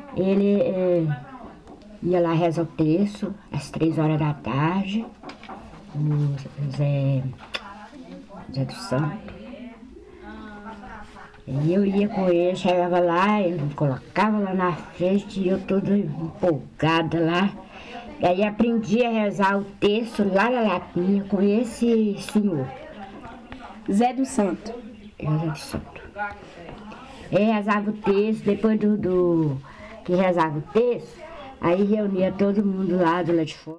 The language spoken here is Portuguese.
Ele ia lá rezar o terço às 3 horas da tarde, o Zé do Santo. E eu ia com ele, chegava lá, ele me colocava lá na frente e eu toda empolgada lá. E aí aprendi a rezar o texto lá na Lapinha com esse senhor. Zé do Santo. Zé do Santo. Ele rezava o texto, depois que rezava o texto, aí reunia todo mundo lá do lado de fora.